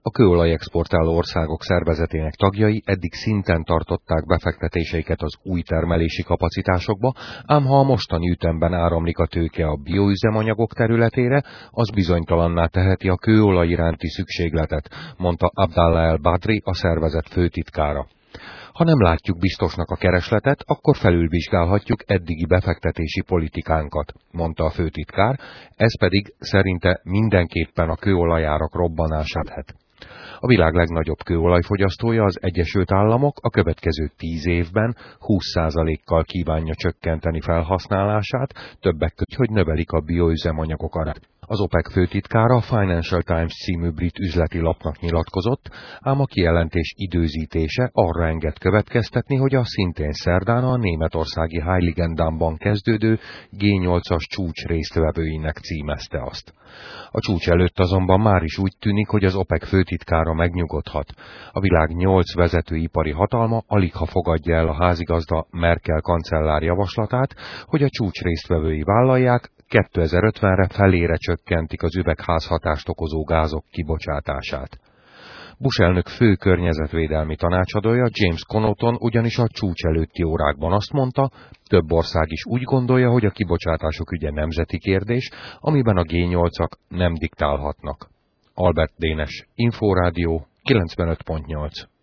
A kőolaj exportáló országok szervezetének tagjai eddig szinten tartották befektetéseiket az új termelési kapacitásokba, ám ha a mostani ütemben áramlik a tőke a bioüzemanyagok területére, az bizonytalanná teheti a kőolaj iránti szükségletet, mondta Abdallah El Badri, a szervezet főtitkára. Ha nem látjuk biztosnak a keresletet, akkor felülvizsgálhatjuk eddigi befektetési politikánkat, mondta a főtitkár, ez pedig szerinte mindenképpen a kőolajárak robbanását het. A világ legnagyobb kőolajfogyasztója, az Egyesült Államok a következő 10 évben 20%-kal kívánja csökkenteni felhasználását, többek között, hogy növelik a bioüzemanyagok arányát. Az OPEC főtitkára a Financial Times című brit üzleti lapnak nyilatkozott, ám a kijelentés időzítése arra enged következtetni, hogy a szintén szerdán a németországi Heiligendammban kezdődő G8-as csúcs résztvevőinek címezte azt. A csúcs előtt azonban már is úgy tűnik, hogy az OPEC főtitkára megnyugodhat. A világ 8 vezetőipari hatalma aligha fogadja el a házigazda Merkel kancellár javaslatát, hogy a csúcs résztvevői vállalják, 2050-re felére csökkentik az üvegházhatást okozó gázok kibocsátását. Bush elnök fő környezetvédelmi tanácsadója, James Connaughton ugyanis a csúcs előtti órákban azt mondta, több ország is úgy gondolja, hogy a kibocsátások ügye nemzeti kérdés, amiben a G8-ak nem diktálhatnak. Albert Dénes, Inforádió 95.8